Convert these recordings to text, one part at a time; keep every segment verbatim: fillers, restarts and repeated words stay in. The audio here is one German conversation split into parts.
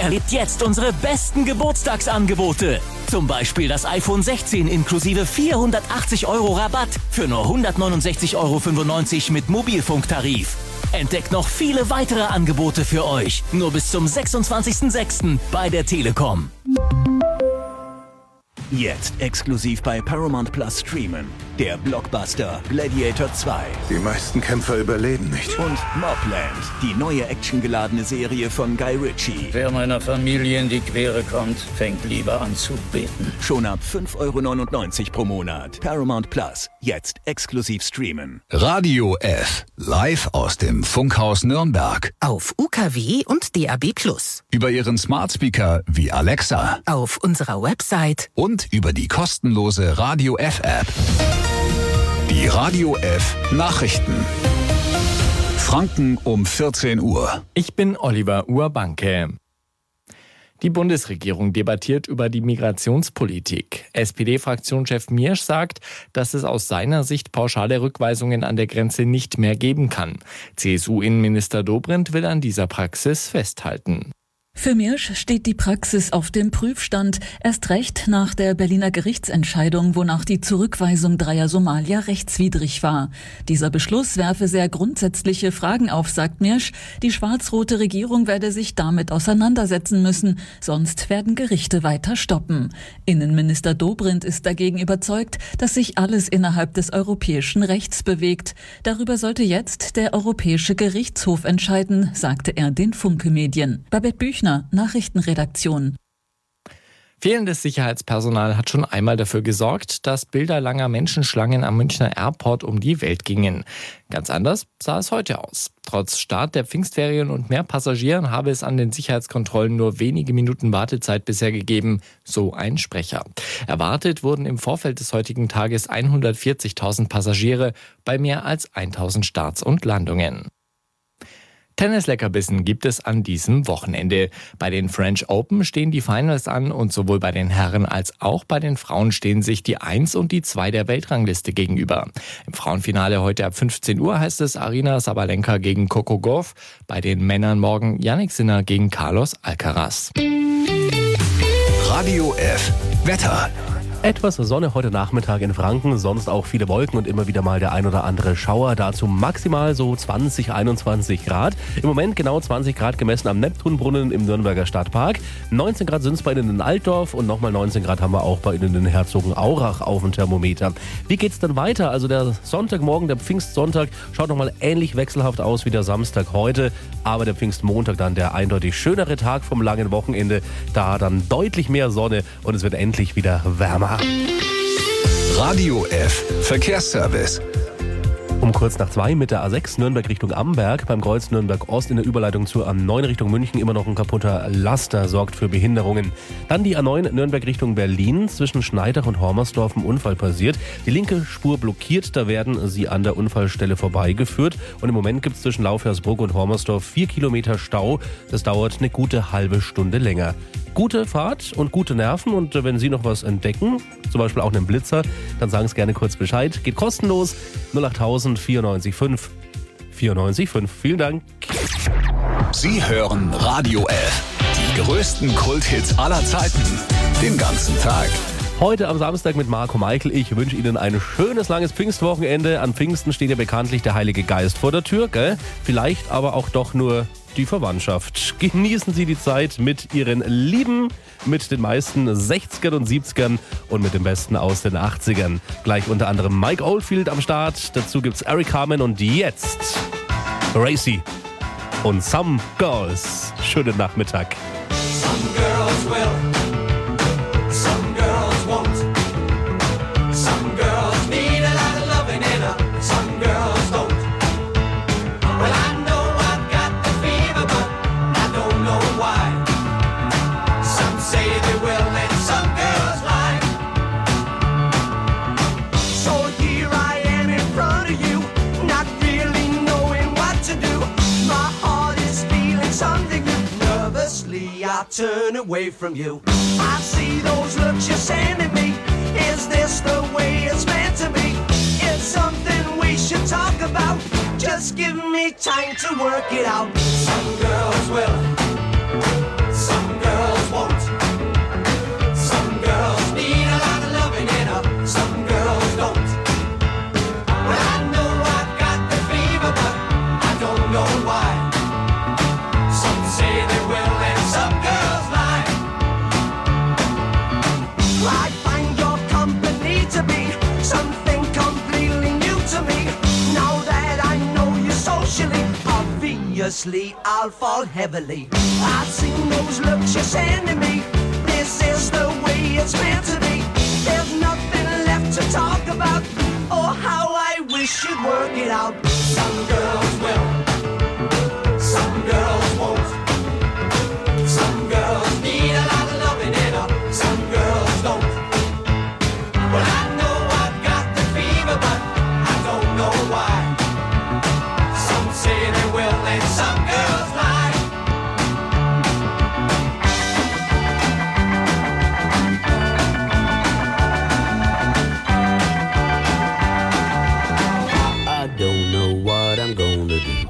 erlebt jetzt unsere besten Geburtstagsangebote. Zum Beispiel das iPhone sechzehn inklusive vierhundertachtzig Euro Rabatt für nur hundertneunundsechzig Euro fünfundneunzig mit Mobilfunktarif. Entdeckt noch viele weitere Angebote für euch. Nur bis zum sechsundzwanzigsten sechsten bei der Telekom. Jetzt exklusiv bei Paramount Plus streamen. Der Blockbuster Gladiator zwei. Die meisten Kämpfer überleben nicht. Und Mobland, die neue actiongeladene Serie von Guy Ritchie. Wer meiner Familie in die Quere kommt, fängt lieber an zu beten. Schon ab fünf Euro neunundneunzig pro Monat. Paramount Plus, jetzt exklusiv streamen. Radio F, live aus dem Funkhaus Nürnberg. Auf U K W und D A B plus. Über Ihren Smart Speaker wie Alexa. Auf unserer Website. Und über die kostenlose Radio F App. Die Radio F Nachrichten. Franken um vierzehn Uhr. Ich bin Oliver Urbanke. Die Bundesregierung debattiert über die Migrationspolitik. S P D-Fraktionschef Miersch sagt, dass es aus seiner Sicht pauschale Rückweisungen an der Grenze nicht mehr geben kann. C S U-Innenminister Dobrindt will an dieser Praxis festhalten. Für Miersch steht die Praxis auf dem Prüfstand, erst recht nach der Berliner Gerichtsentscheidung, wonach die Zurückweisung dreier Somalier rechtswidrig war. Dieser Beschluss werfe sehr grundsätzliche Fragen auf, sagt Miersch. Die schwarz-rote Regierung werde sich damit auseinandersetzen müssen, sonst werden Gerichte weiter stoppen. Innenminister Dobrindt ist dagegen überzeugt, dass sich alles innerhalb des europäischen Rechts bewegt. Darüber sollte jetzt der Europäische Gerichtshof entscheiden, sagte er den Funke-Medien. Babette Büchner, Nachrichtenredaktion. Fehlendes Sicherheitspersonal hat schon einmal dafür gesorgt, dass Bilder langer Menschenschlangen am Münchner Airport um die Welt gingen. Ganz anders sah es heute aus. Trotz Start der Pfingstferien und mehr Passagieren habe es an den Sicherheitskontrollen nur wenige Minuten Wartezeit bisher gegeben, so ein Sprecher. Erwartet wurden im Vorfeld des heutigen Tages hundertvierzigtausend Passagiere bei mehr als tausend Starts und Landungen. Tennis-Leckerbissen gibt es an diesem Wochenende. Bei den French Open stehen die Finals an und sowohl bei den Herren als auch bei den Frauen stehen sich die eins und die zwei der Weltrangliste gegenüber. Im Frauenfinale heute ab fünfzehn Uhr heißt es Aryna Sabalenka gegen Coco Gauff. Bei den Männern morgen Jannik Sinner gegen Carlos Alcaraz. Radio F Wetter. Etwas Sonne heute Nachmittag in Franken, sonst auch viele Wolken und immer wieder mal der ein oder andere Schauer. Dazu maximal so zwanzig, einundzwanzig Grad. Im Moment genau zwanzig Grad gemessen am Neptunbrunnen im Nürnberger Stadtpark. neunzehn Grad sind es bei Ihnen in Altdorf und nochmal neunzehn Grad haben wir auch bei Ihnen in Herzogenaurach auf dem Thermometer. Wie geht's dann weiter? Also der Sonntagmorgen, der Pfingstsonntag, schaut nochmal ähnlich wechselhaft aus wie der Samstag heute. Aber der Pfingstmontag dann der eindeutig schönere Tag vom langen Wochenende. Da dann deutlich mehr Sonne und es wird endlich wieder wärmer. Radio F Verkehrsservice. Um kurz nach zwei mit der A sechs Nürnberg Richtung Amberg, beim Kreuz Nürnberg Ost in der Überleitung zur A neun Richtung München immer noch ein kaputter Laster sorgt für Behinderungen. Dann die A neun Nürnberg Richtung Berlin, zwischen Schneidach und Hormersdorf ein Unfall passiert. Die linke Spur blockiert, da werden sie an der Unfallstelle vorbeigeführt. Und im Moment gibt es zwischen Laufhersbruck und Hormersdorf vier Kilometer Stau. Das dauert eine gute halbe Stunde länger. Gute Fahrt und gute Nerven und wenn Sie noch was entdecken, zum Beispiel auch einen Blitzer, dann sagen Sie gerne kurz Bescheid. Geht kostenlos null achttausend vierundneunzig fünf vierundneunzig fünf. Vielen Dank. Sie hören Radio F, die größten Kulthits aller Zeiten, den ganzen Tag. Heute am Samstag mit Marco Meichel. Ich wünsche Ihnen ein schönes, langes Pfingstwochenende. An Pfingsten steht ja bekanntlich der Heilige Geist vor der Tür, gell? Vielleicht aber auch doch nur die Verwandtschaft. Genießen Sie die Zeit mit Ihren Lieben, mit den meisten sechzigern und siebzigern und mit dem Besten aus den achtzigern. Gleich unter anderem Mike Oldfield am Start. Dazu gibt's Eric Carmen und jetzt Racy und Some Girls. Schönen Nachmittag. Some girls will, some girls won't. Some girls need a lot of loving in her, some girls don't. Well, I know I've got the fever, but I don't know why. Some say they will and some girls lie. So here I am in front of you, not really knowing what to do. My heart is feeling something new. Nervously I turn away from you. I see those looks you're sending me. Is this the way it's meant to be? It's something we should talk about. Just give me time to work it out. Some girls will, some nervously I'll fall heavily. I've seen those looks you're sending me. This is the way it's meant to be. There's nothing left to talk about. Oh, how I wish you'd work it out. Some girls will, some girls won't. Some girls need a lot of loving and uh, some girls don't. Well, I know I've got the fever, but I don't know why. Some say they will and some girls lie. I don't know what I'm gonna do.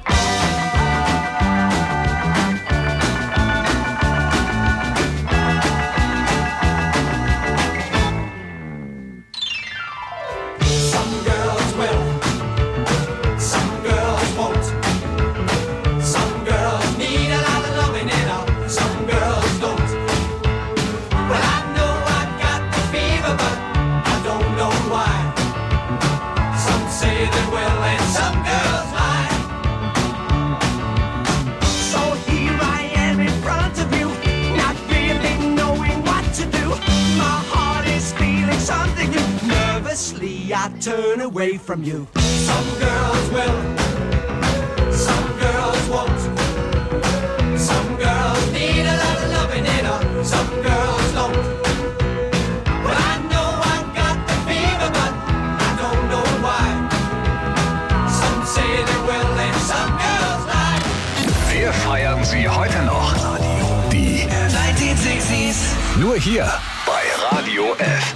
Some girls will, some girls won't. Some girls need a lot of loving and uh, some girls don't. Well, I know I've got the fever, but I don't know why. Some say they will and some girls lie. So here I am in front of you, not really knowing what to do. My heart is feeling something new. Nervously I turn away from you. Some girls will, some girls won't. Some girls need a lot of loving and uh, some girls don't. Well, I know I've got the fever, but I don't know why. Some say they will and some girls lie. Wir feiern sie heute noch. Die neunzehnhundertsechziger. nur hier bei Radio F.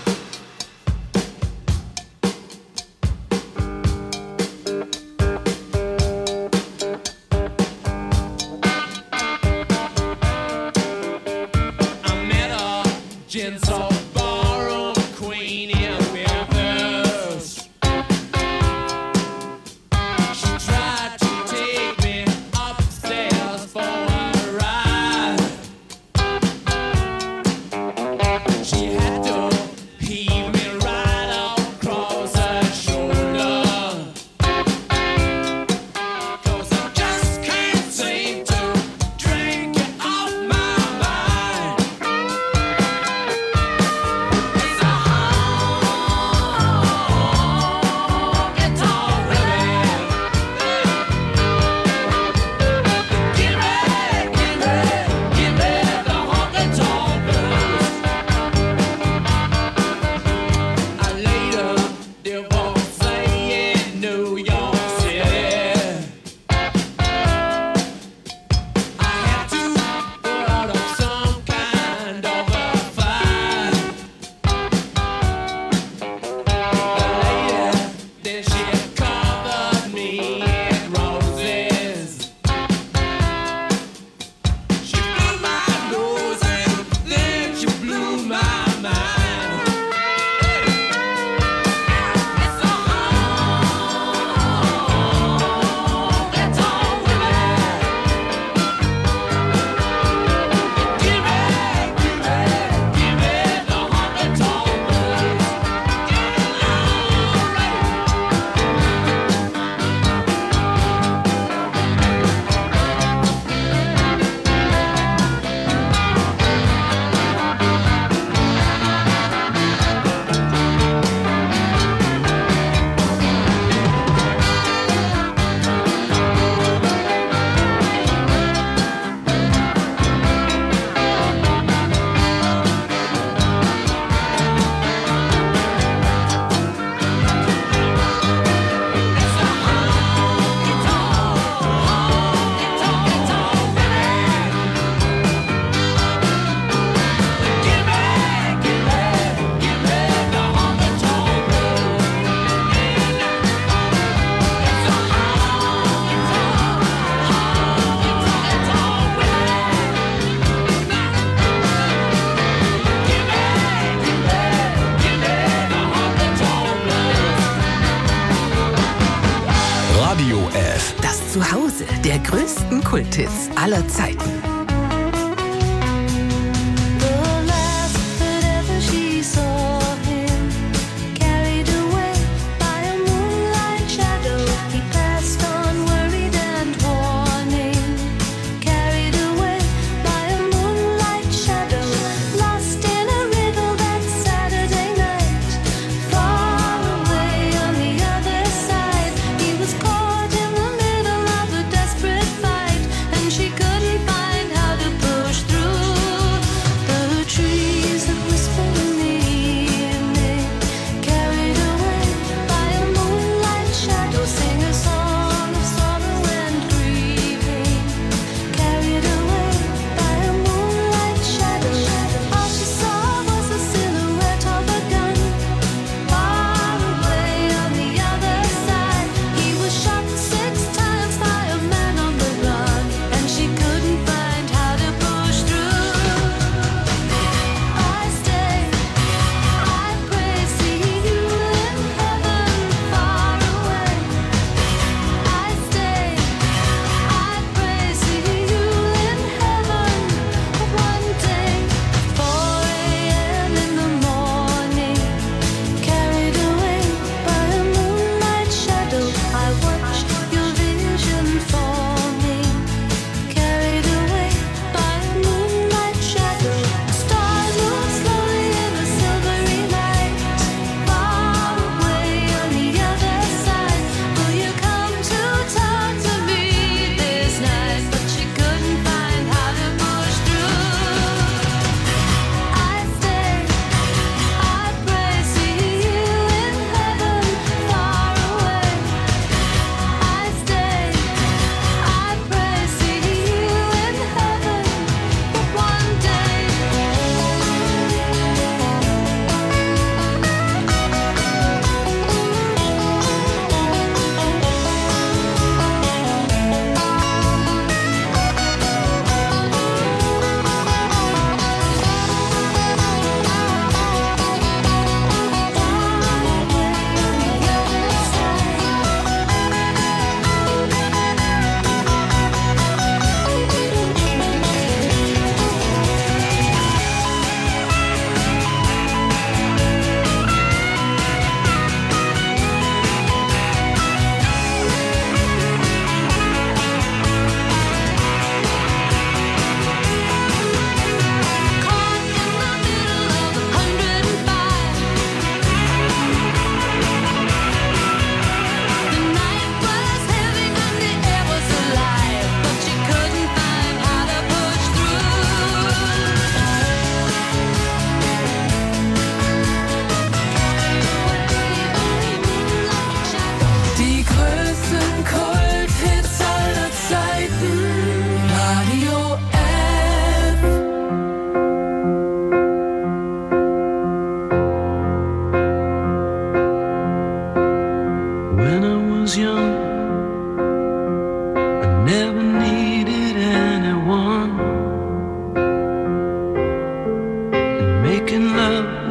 Zuhause der größten Kulthits aller Zeiten.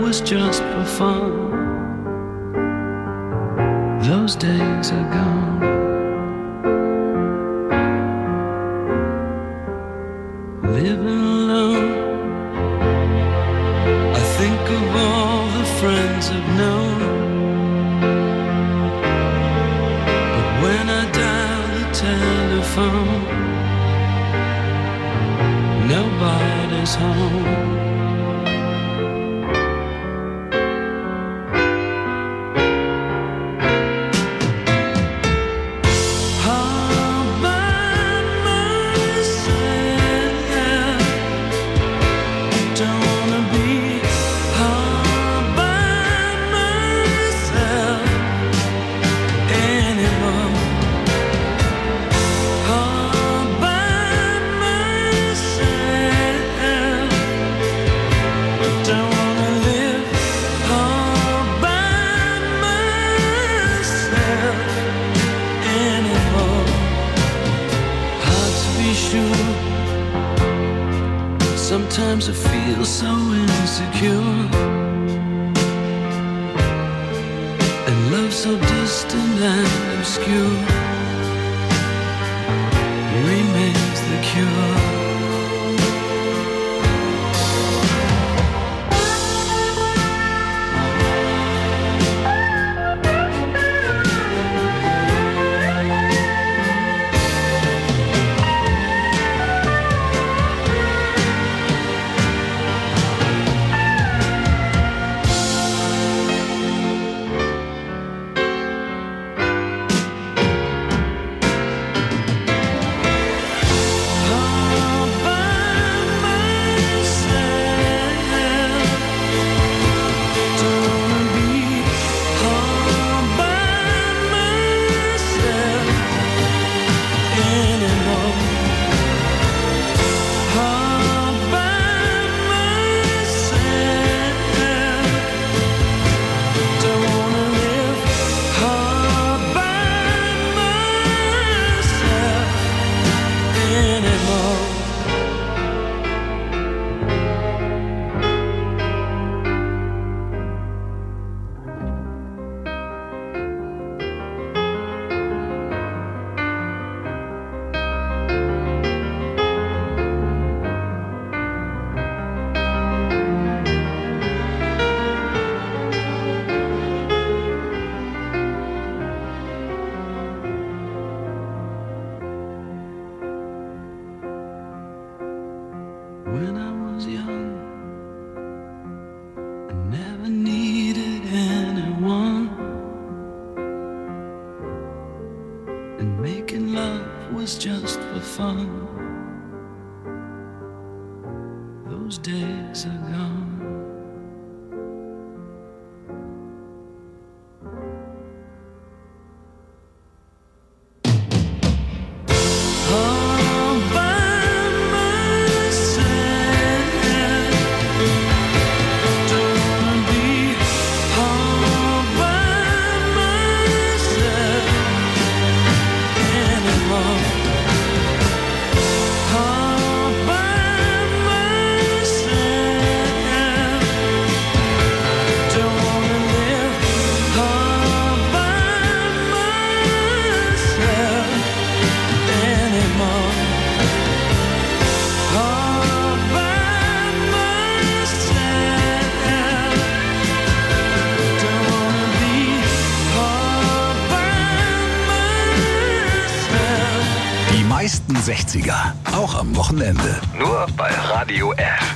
was just for fun. Those days are gone. Living alone, I think of all the friends I've known. But when I dial the telephone, nobody's home. Sometimes I feel so insecure, and love so distant and obscure remains the cure. When I was young, I never needed anyone, and making love was just for fun. Those days are gone. sechziger, auch am Wochenende. Nur bei Radio F.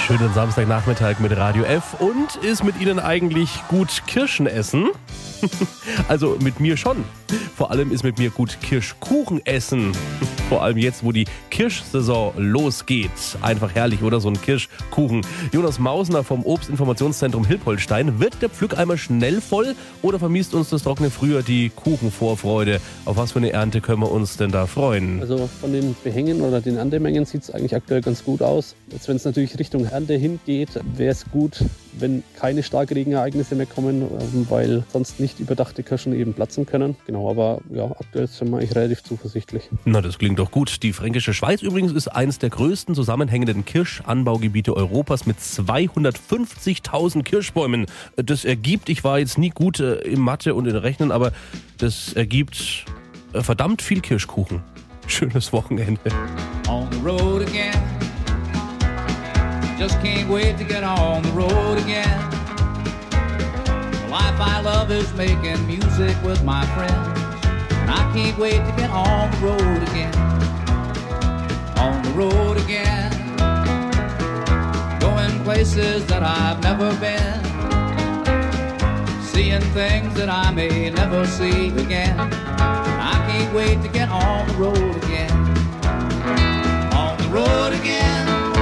Schönen Samstagnachmittag mit Radio F und ist mit Ihnen eigentlich gut Kirschen essen? Also mit mir schon. Vor allem ist mit mir gut Kirschkuchen essen. Vor allem jetzt, wo die Kirschsaison losgeht. Einfach herrlich, oder? So ein Kirschkuchen. Jonas Mausner vom Obstinformationszentrum Hilpoltstein. Wird der Pflückeimer schnell voll oder vermisst uns das trockene Frühjahr die Kuchenvorfreude? Auf was für eine Ernte können wir uns denn da freuen? Also von den Behängen oder den Erntemengen sieht es eigentlich aktuell ganz gut aus. Jetzt, wenn es natürlich Richtung Ernte hingeht, wäre es gut, wenn keine Starkregenereignisse mehr kommen, weil sonst nicht überdachte Kirschen eben platzen können. Genau, aber ja, aktuell sind wir eigentlich relativ zuversichtlich. Na, das klingt doch gut. Die Fränkische Schweiz übrigens ist eines der größten zusammenhängenden Kirschanbaugebiete Europas mit zweihundertfünfzigtausend Kirschbäumen. Das ergibt, ich war jetzt nie gut äh, im Mathe und in Rechnen, aber das ergibt äh, verdammt viel Kirschkuchen. Schönes Wochenende. On the road again. Just can't wait to get on the road again. The life I love is making music with my friends. And I can't wait to get on the road again. On the road again. Going places that I've never been. Seeing things that I may never see again. I can't wait to get on the road again. On the road again.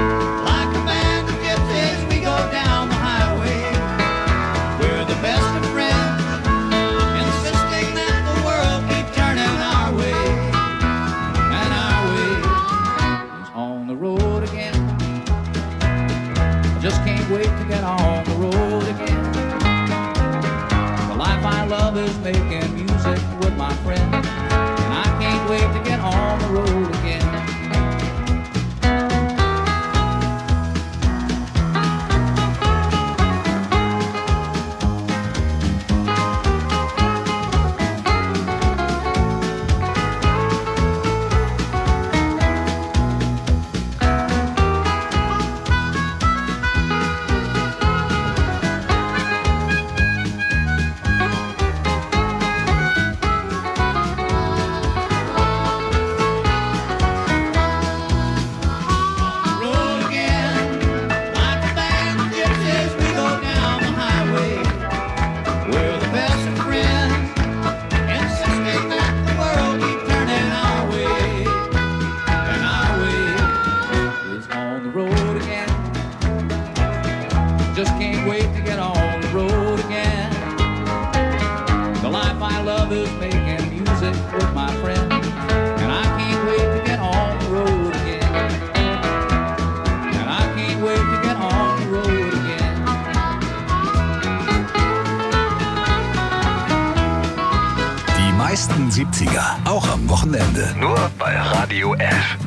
Down the highway, we're the best of friends, insisting that the world keep turning our way, and our way is on the road again. I just can't wait to get on the road again. The life I love is making music with my friends, and I can't wait to get on the road again. siebziger, auch am Wochenende. Nur bei Radio F.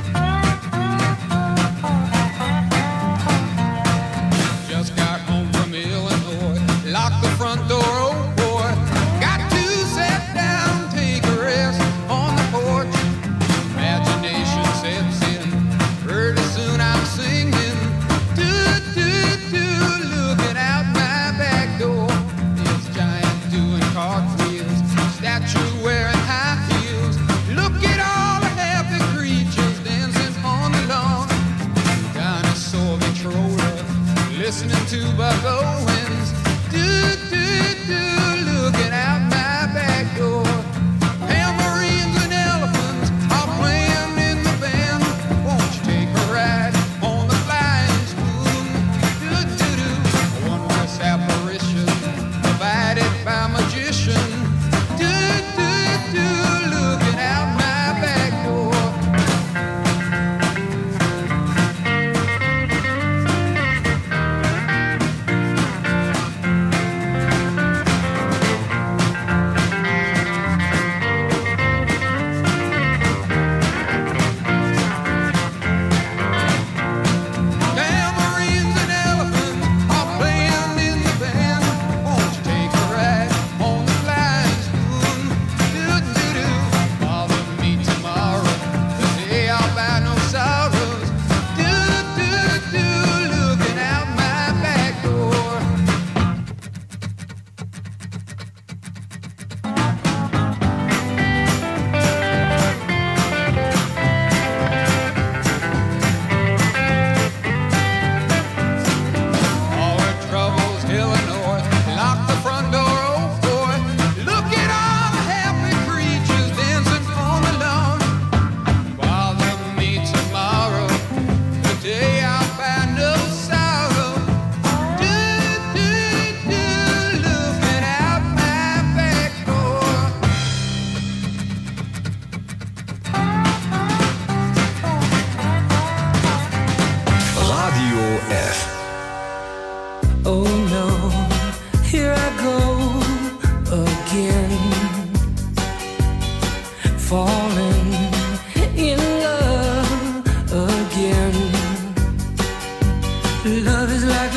Just got home from Illinois, locked the front door, oh boy. Got to sit down, take a rest on the porch. Imagination sets in, pretty soon I'm singing. Do, do, do, looking out my back door. This giant doing cartwheels, statue wearing high heels. Look at all the happy creatures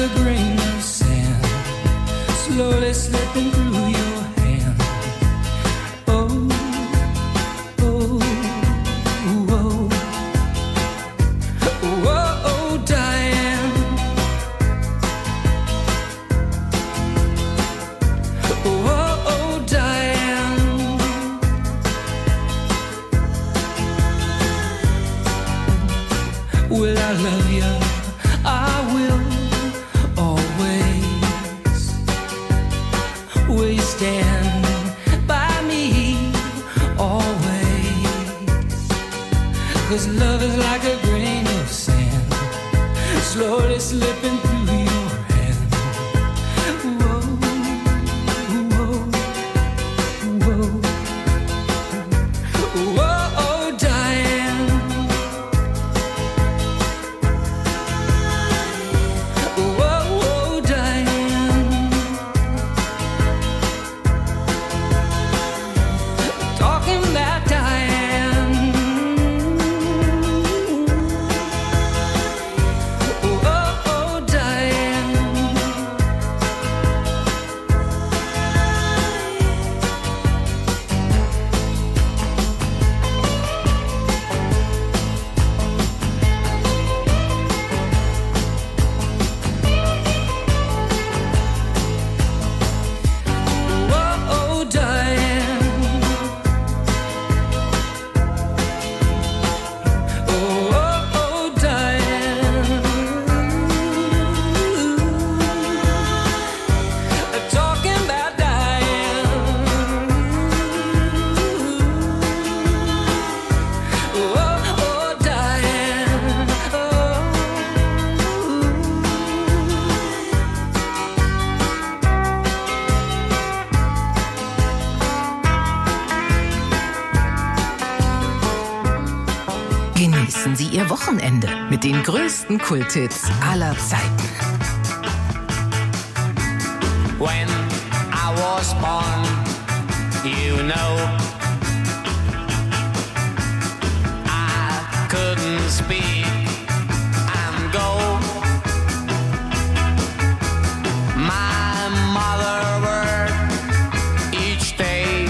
a grain of sand, slowly slipping through your hand. Oh, oh, oh, oh, oh, Diane. Oh, oh, Diane. Will I love you? I will always. Will you stand by me always? 'Cause love is like a grain of sand, slowly slipping through your hand. Whoa, whoa, whoa, whoa, oh, Diane. Whoa, whoa, Diane. Talking about Diane. Whoa, oh, Diane. Whoa, oh, Diane. Oh, oh, oh, Diane. Talking about Diane. Oh, oh, Diane. Oh. Genießen Sie Ihr Wochenende mit den größten Kulthits aller Zeiten. When I was born, you know, I couldn't speak and go. My mother worked each day,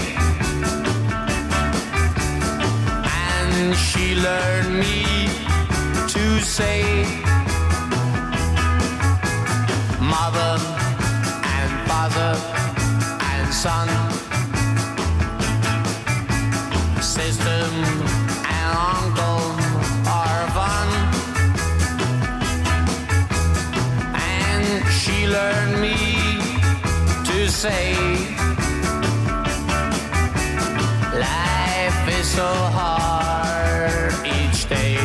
and she learned me to say, mother and father and son, sister and uncle are fun. And she learned me to say, life is so hard each day.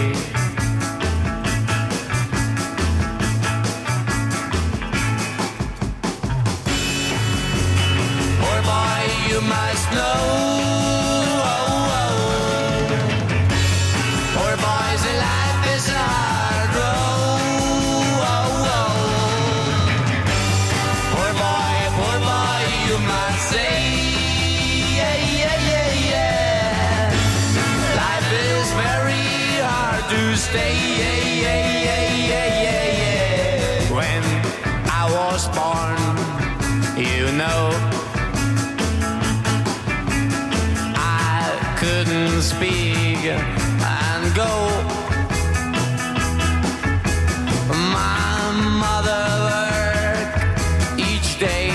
Boy, boy, you must know. Oh, oh. Poor boys, their life is a hard road. Oh, oh. Poor boy, poor boy, you must say, yeah, yeah, yeah, yeah. Life is very hard to stay. Yeah, yeah, yeah, yeah, yeah, yeah. When I was born, you know, I couldn't speak and go. My mother worked each day,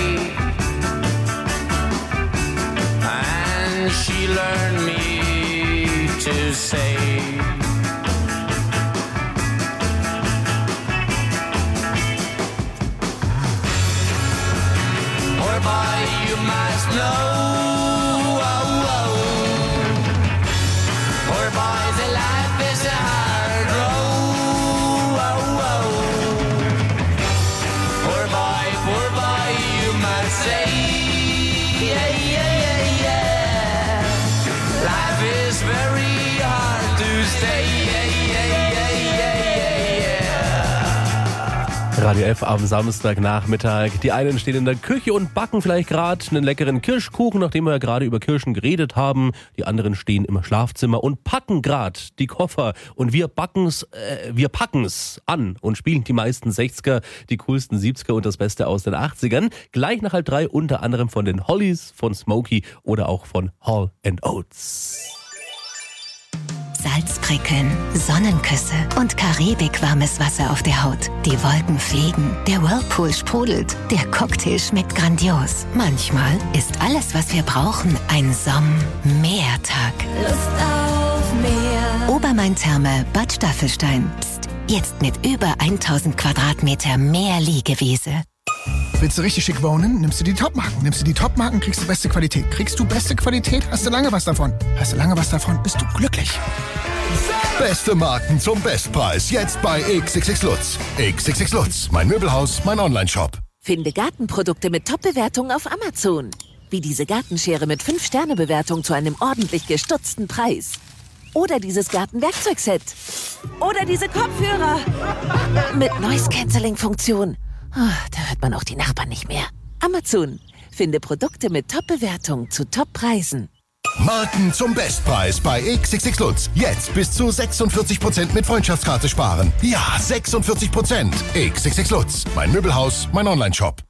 and she learned me to say, poor boy, you must know. Oh, oh. Poor boys, their life is a hard road. Oh, oh. Poor boy, poor boy, you must say, yeah, yeah, yeah, yeah. Life is very hard to stay. Yeah, yeah, yeah, yeah, yeah, yeah. Radio F am Samstagnachmittag. Die einen stehen in der Küche und backen vielleicht gerade einen leckeren Kirschkuchen, nachdem wir ja gerade über Kirschen geredet haben. Die anderen stehen im Schlafzimmer und packen gerade die Koffer. Und wir backen's, äh, wir packen's an und spielen die meisten sechziger, die coolsten siebziger und das Beste aus den achtzigern. Gleich nach halb drei unter anderem von den Hollies, von Smokey oder auch von Hall and Oates. Salzprickeln, Sonnenküsse und karibikwarmes Wasser auf der Haut. Die Wolken fliegen, der Whirlpool sprudelt, der Cocktail schmeckt grandios. Manchmal ist alles, was wir brauchen, ein Somm-Meertag. Lust auf Meer. Obermain-Therme Bad Staffelstein. Psst, jetzt mit über tausend Quadratmeter mehr Liegewiese. Willst du richtig schick wohnen? Nimmst du die Top-Marken. Nimmst du die Top-Marken, kriegst du beste Qualität. Kriegst du beste Qualität, hast du lange was davon. Hast du lange was davon, bist du glücklich. Beste Marken zum Bestpreis. Jetzt bei X X X Lutz. X X X Lutz, mein Möbelhaus, mein Onlineshop. Finde Gartenprodukte mit Top-Bewertung auf Amazon. Wie diese Gartenschere mit fünf Sterne Bewertung zu einem ordentlich gestutzten Preis. Oder dieses Gartenwerkzeugset. Oder diese Kopfhörer mit Noise-Canceling-Funktion. Oh, da hört man auch die Nachbarn nicht mehr. Amazon. Finde Produkte mit Top-Bewertung zu Top-Preisen. Marken zum Bestpreis bei X X X Lutz. Jetzt bis zu sechsundvierzig Prozent mit Freundschaftskarte sparen. Ja, sechsundvierzig Prozent. X X X Lutz. Mein Möbelhaus, mein Onlineshop.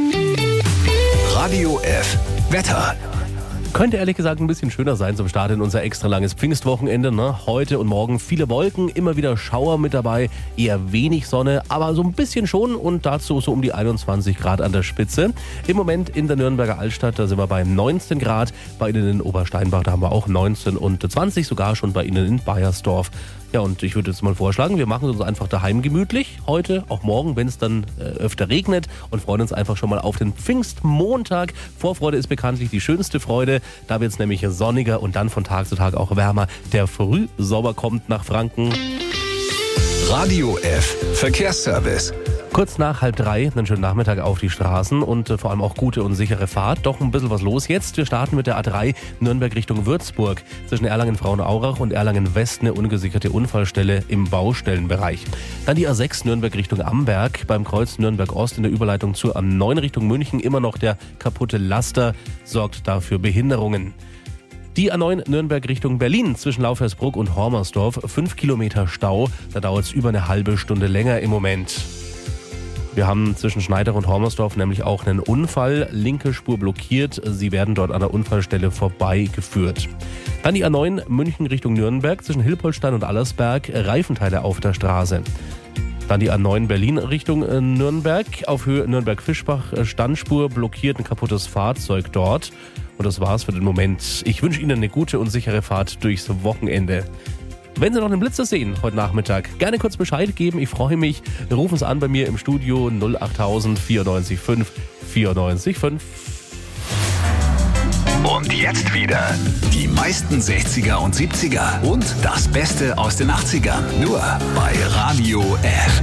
Radio F. Wetter. Könnte ehrlich gesagt ein bisschen schöner sein zum Start in unser extra langes Pfingstwochenende. Ne? Heute und morgen viele Wolken, immer wieder Schauer mit dabei, eher wenig Sonne, aber so ein bisschen schon und dazu so um die einundzwanzig Grad an der Spitze. Im Moment in der Nürnberger Altstadt, da sind wir bei neunzehn Grad, bei Ihnen in Obersteinbach, da haben wir auch neunzehn und zwanzig, sogar schon bei Ihnen in Baiersdorf. Ja, und ich würde jetzt mal vorschlagen, wir machen es uns einfach daheim gemütlich, heute, auch morgen, wenn es dann äh, öfter regnet und freuen uns einfach schon mal auf den Pfingstmontag. Vorfreude ist bekanntlich die schönste Freude, da wird es nämlich sonniger und dann von Tag zu Tag auch wärmer. Der Frühsommer kommt nach Franken. Radio F. Verkehrsservice. Kurz nach halb drei, einen schönen Nachmittag auf die Straßen und äh, vor allem auch gute und sichere Fahrt. Doch ein bisschen was los jetzt. Wir starten mit der A drei Nürnberg Richtung Würzburg. Zwischen Erlangen-Frauenaurach und Erlangen-West eine ungesicherte Unfallstelle im Baustellenbereich. Dann die A sechs Nürnberg Richtung Amberg. Beim Kreuz Nürnberg-Ost in der Überleitung zur A neun Richtung München immer noch der kaputte Laster sorgt dafür Behinderungen. Die A neun Nürnberg Richtung Berlin zwischen Laufhersbruck und Hormersdorf. Fünf Kilometer Stau. Da dauert es über eine halbe Stunde länger im Moment. Wir haben zwischen Schneider und Hormersdorf nämlich auch einen Unfall. Linke Spur blockiert. Sie werden dort an der Unfallstelle vorbeigeführt. Dann die A neun München Richtung Nürnberg zwischen Hilpoltstein und Allersberg. Reifenteile auf der Straße. Dann die A neun Berlin Richtung Nürnberg. Auf Höhe Nürnberg-Fischbach Standspur blockiert ein kaputtes Fahrzeug dort. Und das war's für den Moment. Ich wünsche Ihnen eine gute und sichere Fahrt durchs Wochenende. Wenn Sie noch einen Blitzer sehen heute Nachmittag, gerne kurz Bescheid geben. Ich freue mich. Rufen Sie an bei mir im Studio null acht tausend vierundneunzig fünf vierundneunzig fünf. Und jetzt wieder die meisten sechziger und siebziger und das Beste aus den achtzigern. Nur bei Radio F.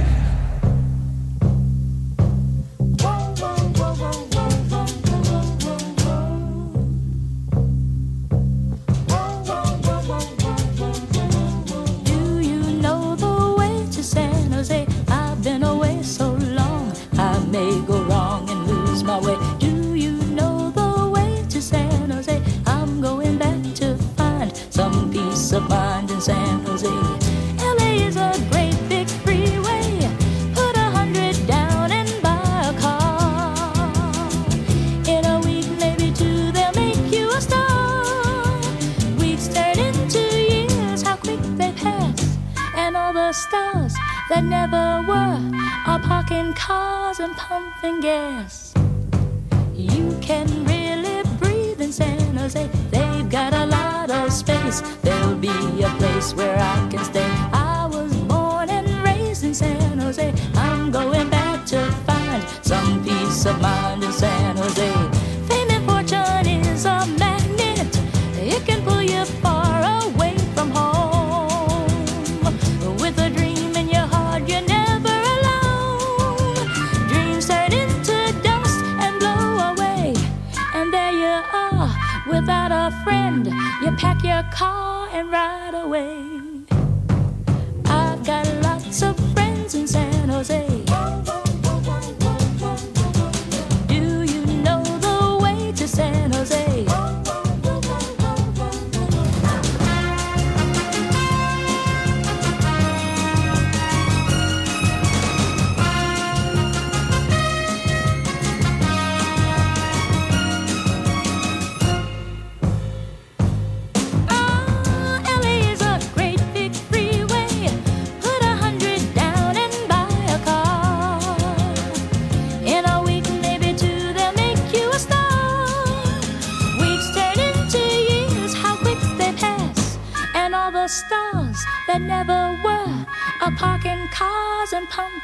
Of mind in San Jose. L A is a great big freeway. Put a hundred down and buy a car. In a week, maybe two, they'll make you a star. Weeks turn into years, how quick they pass. And all the stars that never were are parking cars and pumping gas. You can really breathe in San Jose. They've got a lot of space. There'll be a place where I can stay. I was born and raised in San Jose. I'm going back to find some peace of mind in San Jose. Fame and fortune is a magnet. It can pull you far away from home. With a dream in your heart, you're never alone. Dreams turn into dust and blow away. And there you are, without a friend. You pack your car and ride away. I've got lots of friends in San Jose.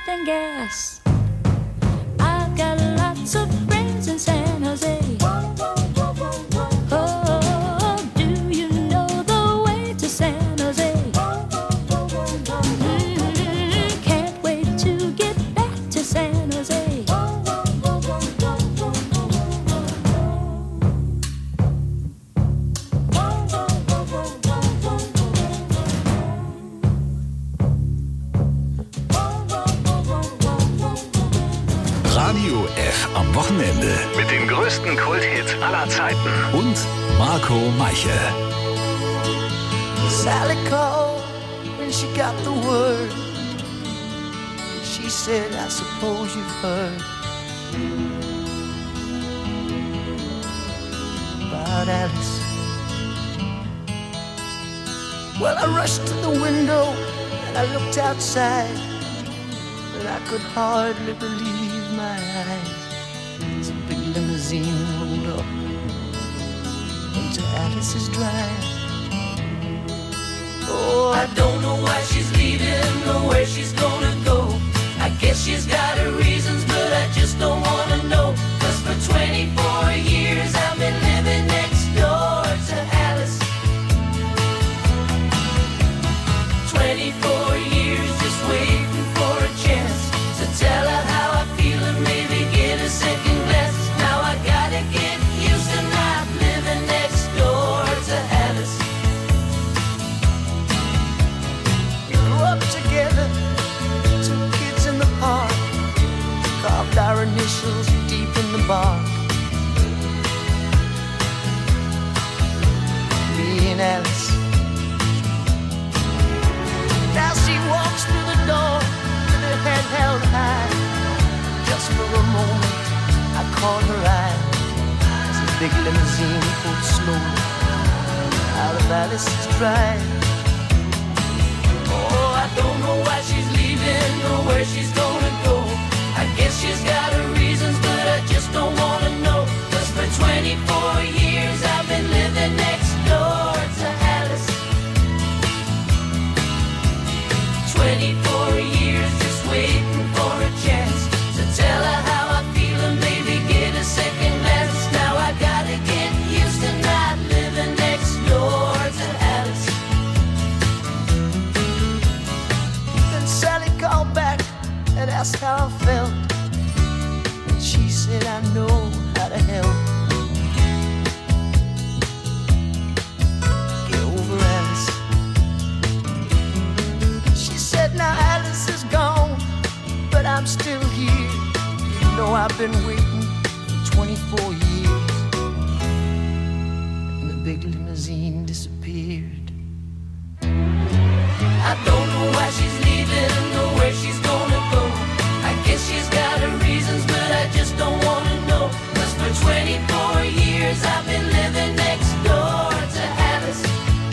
than gas. I've got lots of friends in San Jose. Oh, do you know the way to San Jose? Mm, can't wait to get back to San Jose. Radio F am Wochenende. Mit den größten Kulthits aller Zeiten. Und Marco Meiche. Sally called when she got the word. She said, I suppose you've heard about Alice. Well, I rushed to the window and I looked outside, but I could hardly believe my eyes. As a big limousine rolled up into Alice's drive. Oh, I don't know why she's leaving or where she's gonna go. I guess she's got her reasons, but I just don't wanna know. Cause for twenty-four years I've been living next door to Alice. twenty-four years just waiting for a chance to tell her how I feel and maybe get a second glance. Now I gotta get used to not living next door to Alice. We grew up together, two kids in the park, carved our initials deep in the bark. Me and Alice. Now she walks through the door with her head held high. Just for a moment, I caught her eye as a big limousine pulled slowly out of Alice's drive. Oh, I don't know why she's leaving or where she's gonna go. I guess she's got her reasons, but I just don't wanna know. Cause for twenty-four years I've been living next door to Alice. twenty-four years just waiting for a chance to tell her how I feel and maybe get a second glance. Now I gotta get used to not living next door to Alice. Then Sally called back and asked how I felt, and she said I know how to help. Get over Alice. She said now Alice is gone, but I'm still here. You know I've been waiting for twenty-four years. And the big limousine disappeared. I don't know why she's leaving or where she's gonna go. I guess she's got her reasons, but I just don't wanna know. Cause for twenty-four years I've been living next door to Alice.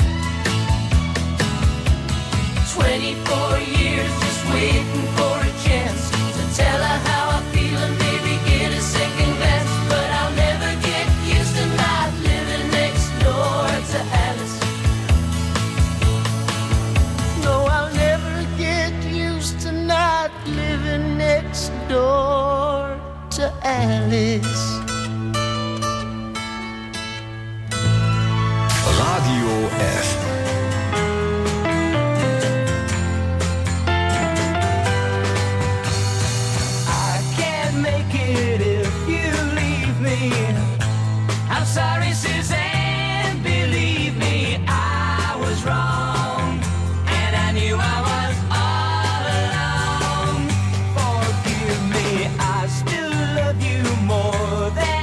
twenty-four years just waiting for a chance to tell her how I feel and maybe get a second glance. But I'll never get used to not living next door to Alice. No, I'll never get used to not living next door to Alice. Radio F. I'm sorry, Suzanne, believe me, I was wrong, and I knew I was all alone. Forgive me, I still love you more than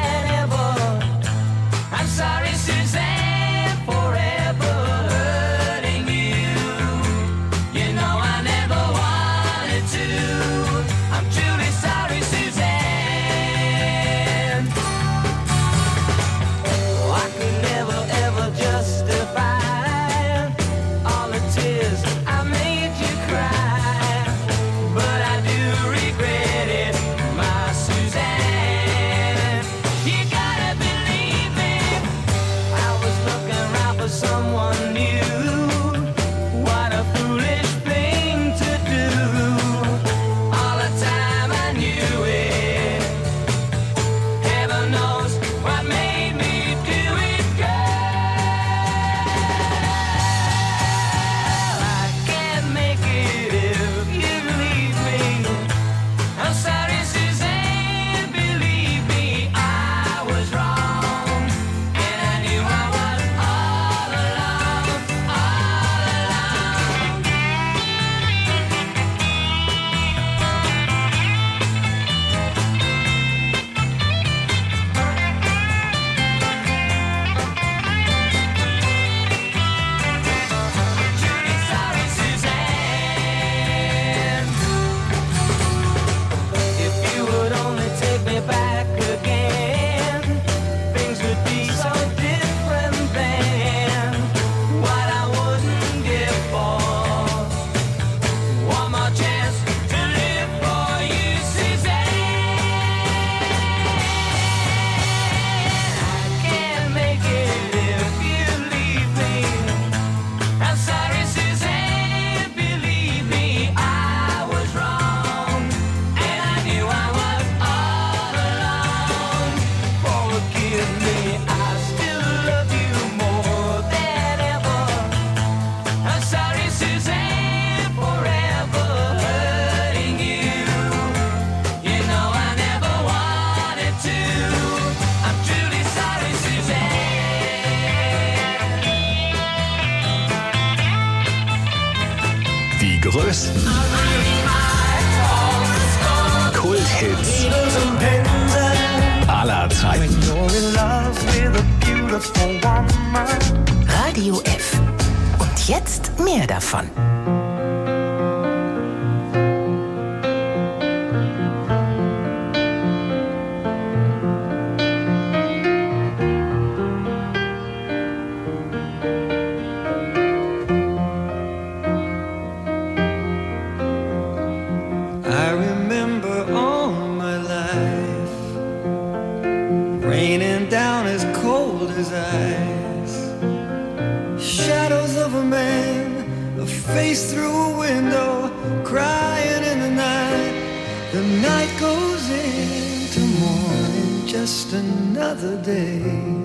größten Kulthits aller Zeiten. Radio F. Und jetzt mehr davon. I remember all my life raining down as cold as ice. Shadows of a man, a face through a window, crying in the night. The night goes into morning, just another day.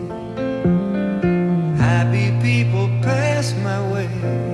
Happy people pass my way,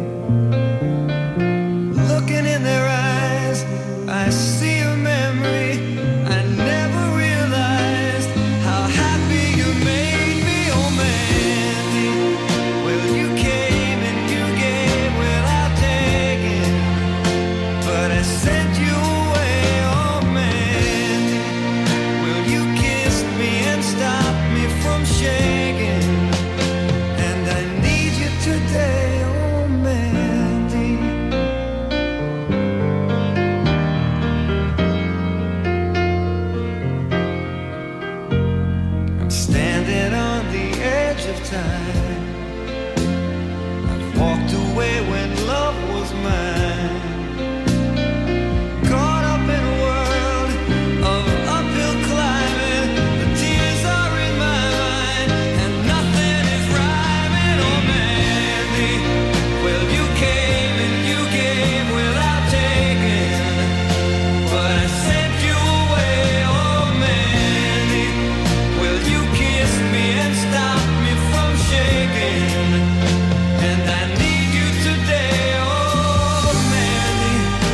looking in their eyes. I see a memory. I never realized how happy you made me, oh Mandy. Well, you came and you gave without taking, but I sent you away, oh Mandy. Well, you kissed me and stopped me from shaking, and I need you today, oh Mandy. Standing on the edge of time, I've walked away when love was mine. Caught up in a world of uphill climbing, the tears are in my mind, and nothing is rhyming, oh Mandy. Well, you came and you gave without taking, but I sent you away, oh Mandy. Well, you kissed me and stopped me from shaking, and I need you today, oh Mandy.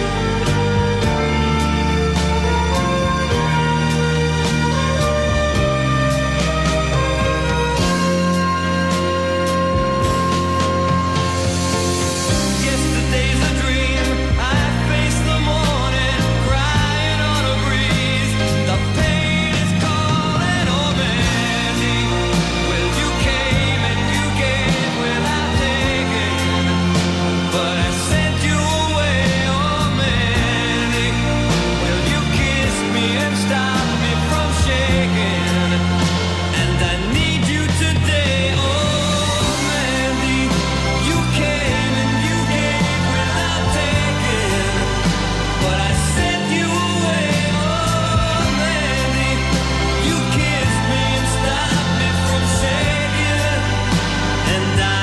Yesterday's a dream, I face the morning, crying on a breeze. The pain is calling, oh Mandy. Well, you came and you gave without taking, but I sent you away, oh Mandy. Well, you kissed me and stopped me from shaking, and I need you today, oh Mandy. You came and you gave without taking, but I sent you away, oh Mandy. You kissed me and stopped me from shaking, and I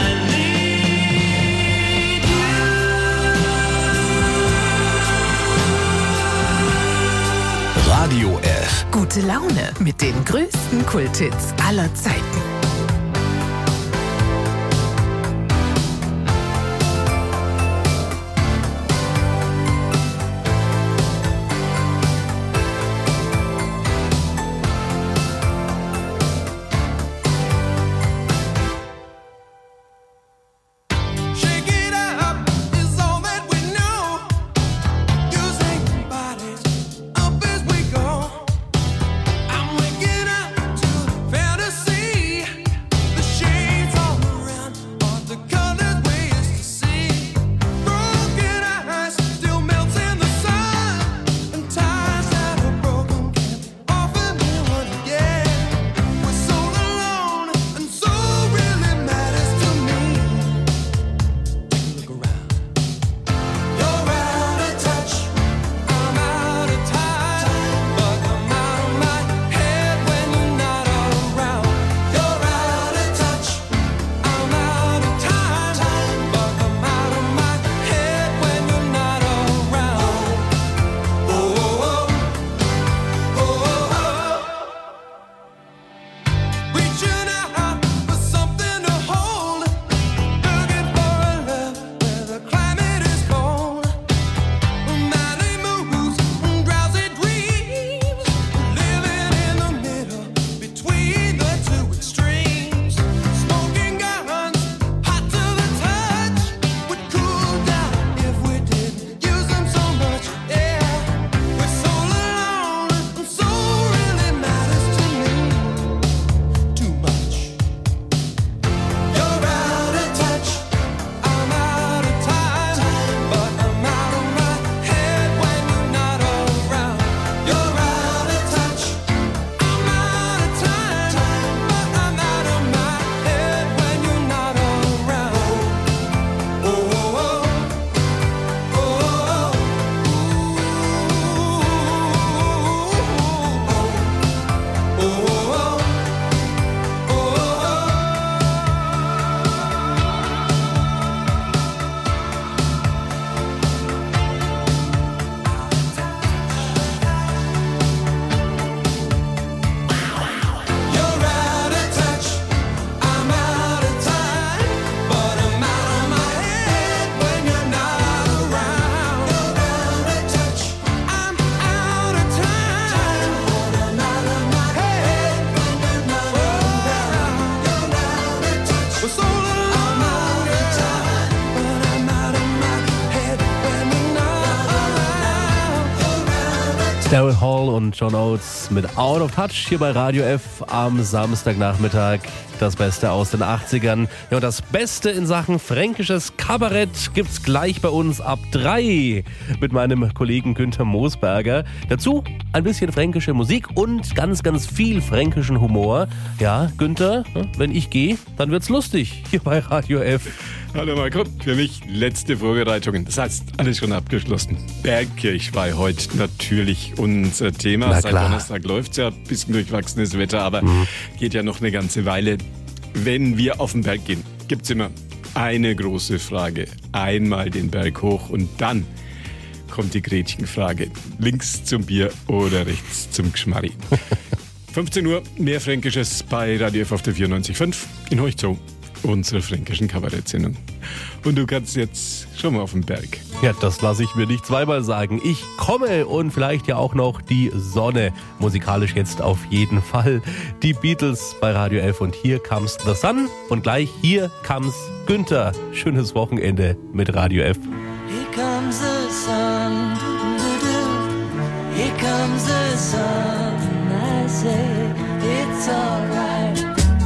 need you. Radio F. Gute Laune mit den größten Kulthits aller Zeiten. Shake it up is all that we know. Using bodies up as we go. I'm waking up to fantasy. Daryl Hall und John Oates mit Out of Touch hier bei Radio F am Samstagnachmittag. Das Beste aus den achtzigern. Ja, und das Beste in Sachen fränkisches Kabarett gibt's gleich bei uns ab drei mit meinem Kollegen Günther Moosberger. Dazu ein bisschen fränkische Musik und ganz, ganz viel fränkischen Humor. Ja, Günther, wenn ich gehe, dann wird's lustig hier bei Radio F. Hallo Marco, für mich letzte Vorbereitungen. Das heißt, alles schon abgeschlossen. Bergkirchweih heute natürlich unser Thema. Na Seit klar. Donnerstag läuft's ja, ein bisschen durchwachsenes Wetter, aber mhm. geht ja noch eine ganze Weile. Wenn wir auf den Berg gehen, gibt's immer eine große Frage. Einmal den Berg hoch und dann kommt die Gretchenfrage. Links zum Bier oder rechts zum Geschmarri. fünfzehn Uhr, mehr Fränkisches bei Radio F auf der vierundneunzig Komma fünf in Heuchzow, unserer fränkischen Kabarettsendung. Und du kannst jetzt schon mal auf den Berg. Ja, das lasse ich mir nicht zweimal sagen. Ich komme und vielleicht ja auch noch die Sonne. Musikalisch jetzt auf jeden Fall. Die Beatles bei Radio F und hier comes the sun. Und gleich hier comes Günther. Schönes Wochenende mit Radio F. Here comes the sun, doo-doo. Here comes the sun. I say it's alright.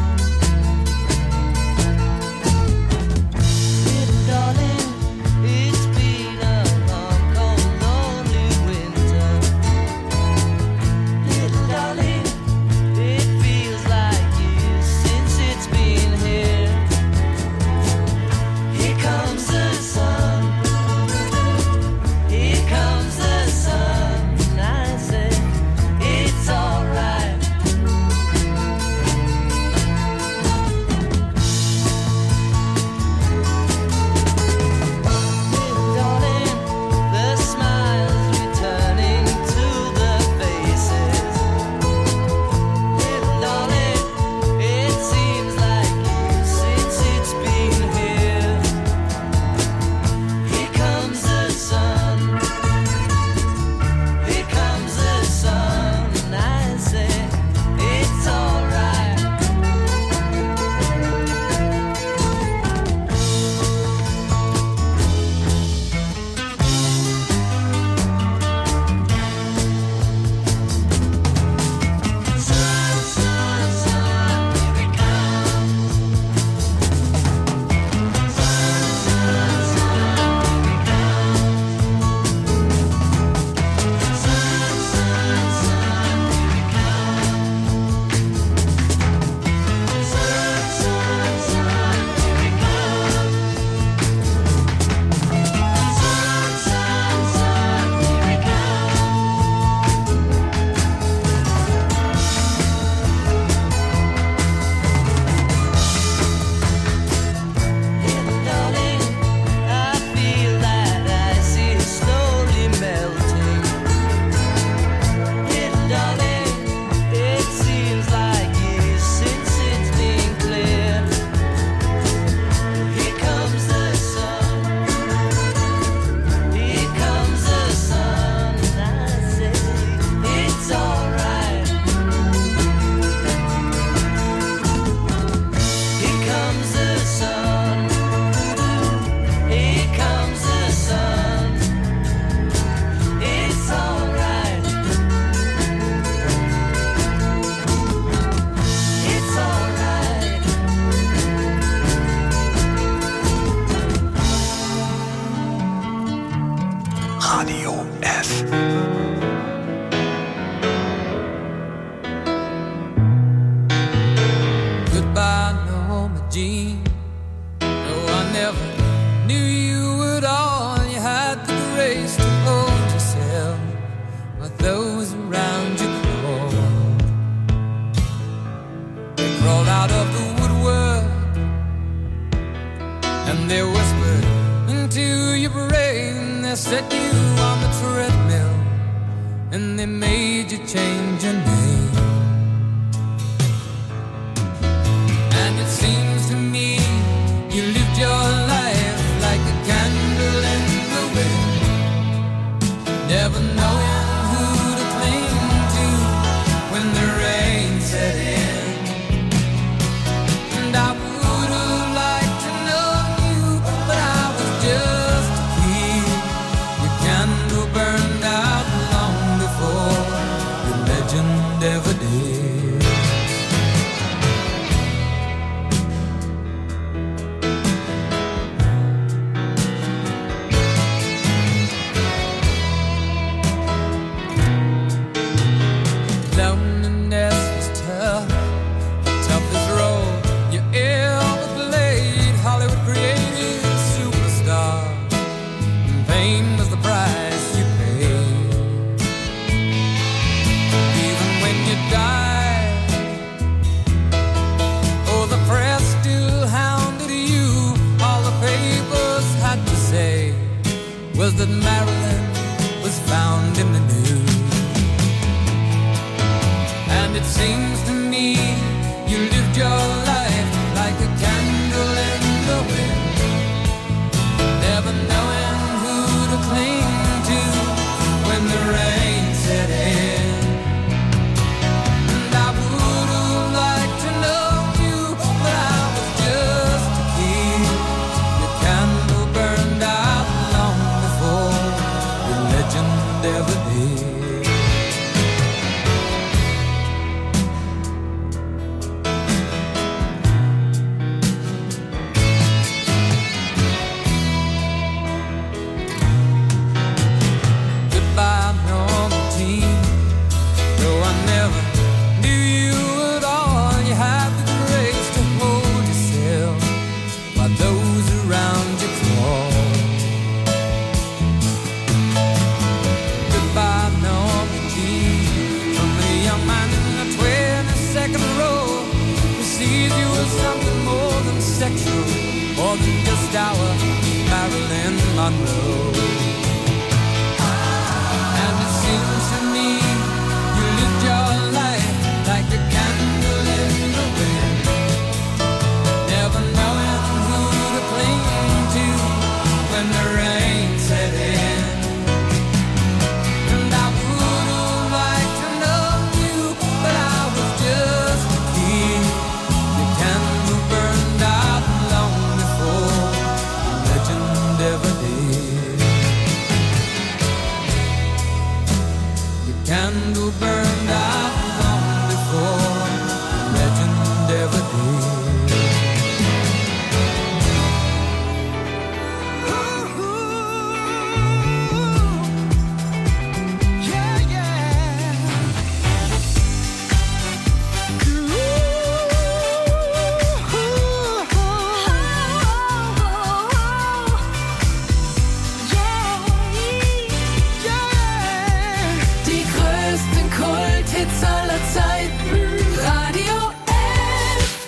Little darling, it's been a long, cold, lonely winter. Little darling, it feels like years since it's been here. Here comes the sun. Here comes the sun. I say it's alright. Little darling, the smiles returning to the faces. Little darling, it seems like years since it's been here. Here comes the sun. Here comes the sun. I say it's alright. Sun, sun, sun, here it comes. Sun, sun, sun, here it comes. Sun, sun, sun, here it comes. Sun, sun, sun, here it comes. Sun, sun, sun, here it Little darling, I feel that ice is slowly melting. Little darling, it seems like years since it's been clear. Here comes the sun. Here comes the sun. I say it's alright. Here comes the sun. Here comes the sun. It's alright. It's alright. Radio F. Goodbye, Norma Jean. No, I never knew you at all. You had the grace to hold yourself while those around you crawled. They crawled out of the woodwork and they whispered into your brain. They set you on the treadmill and they made you change your name. And it seems to me you lived your life like a candle in the wind, never knowing who to cling to when the rain set in. And I would have liked to know you, but I was just a kid. Your candle burned out long before And it seems to me you lived your life like a candle in the wind, never knowing who to cling to when the rain set in. And I would have liked to know you, but I was just a kid. Your candle burned out long before your legend ever did. More than just our Marilyn Monroe. And it seems to me you lived your life like a candle in the wind, never knowing who to cling to when the rain set in. And I would have liked to know you, but I was just a kid. The candle burned out long before the legend ever did. The candle burned out long before the legend ever did. Die größten Kulthits aller Zeiten. Radio elf.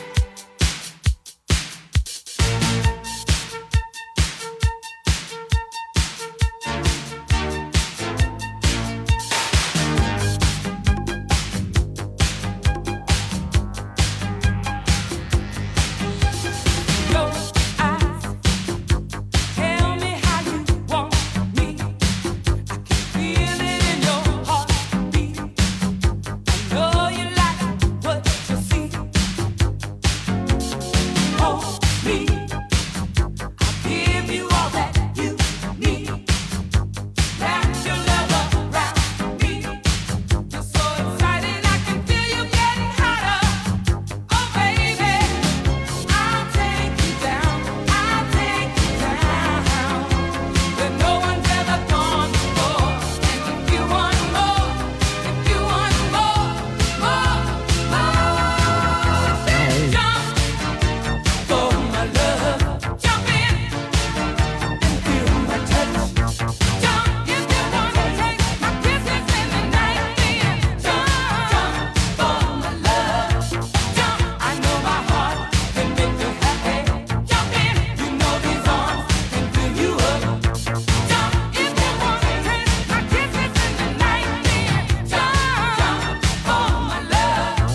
Tell me how you want me. I can feel it in your heartbeat. I know you like what you see. Hold me. I'll give you all that you need. Wrap your love around me. You're so excited, I can feel you getting hotter. Oh baby, I'll take you down. I'll take you down where no one's ever gone before. And if you want more, if you want more, more, more, then jump for my love. Jump in and feel my touch. Jump if you want to take my kisses in the night. Then jump, jump for my love. Jump, I know my heart can make you happy. Jump in, you know these arms can fill you up. Jump if you want to take my kisses in the night. Then jump, jump for my love.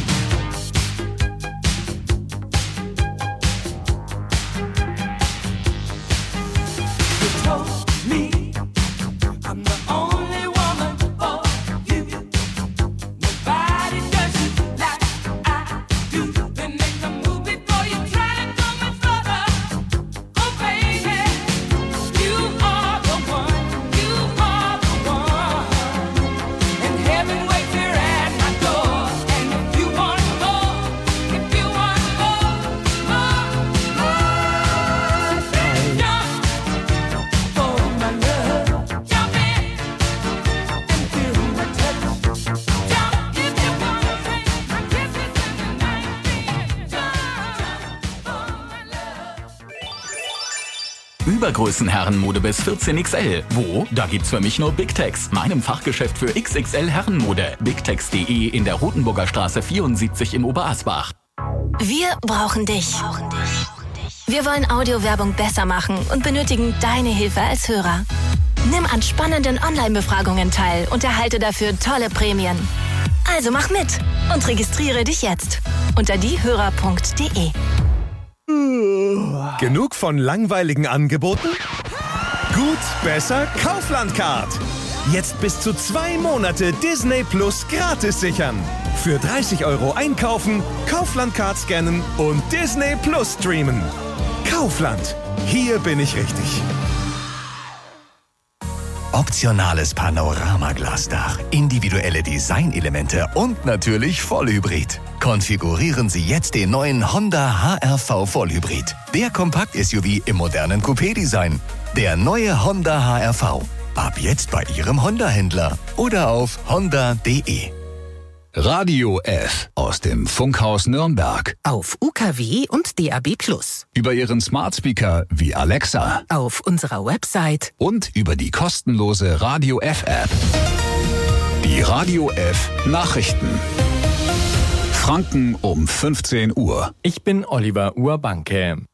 You told me I'm the only woman for you. Nobody does you like I do. Then make a move before you try to go much further. Oh baby, you are the one. You are the one. And heaven waits here at my door. And if you want more, if you want more, more, more, then jump for my love. Jump in and feel my touch. Jump if you want to take my kisses in the night. Jump, jump for my love. Übergrößenherrenmode bis vierzehn X L. Wo? Da gibt's für mich nur Big Tex, meinem Fachgeschäft für X X L Herrenmode. bigtex punkt de in der Rotenburger Straße vierundsiebzig in Oberasbach. Wir brauchen dich. Wir wollen Audiowerbung besser machen und benötigen deine Hilfe als Hörer. Nimm an spannenden Online-Befragungen teil und erhalte dafür tolle Prämien. Also mach mit und registriere dich jetzt unter diehörer punkt de. Genug von langweiligen Angeboten? Gut, besser, Kaufland-Card. Jetzt bis zu zwei Monate Disney Plus gratis sichern. Für dreißig Euro einkaufen, Kaufland-Card scannen und Disney Plus streamen. Kaufland. Hier bin ich richtig. Optionales Panoramaglasdach, individuelle Designelemente und natürlich Vollhybrid. Konfigurieren Sie jetzt den neuen Honda H R V Vollhybrid. Der Kompakt-S U V im modernen Coupé-Design. Der neue Honda H R V. Ab jetzt bei Ihrem Honda-Händler oder auf honda punkt de. Radio F aus dem Funkhaus Nürnberg. Auf U K W und D A B plus. Über Ihren Smart Speaker wie Alexa. Auf unserer Website. Und über die kostenlose Radio F App. Die Radio F Nachrichten. Franken um fünfzehn Uhr. Ich bin Oliver Urbanke.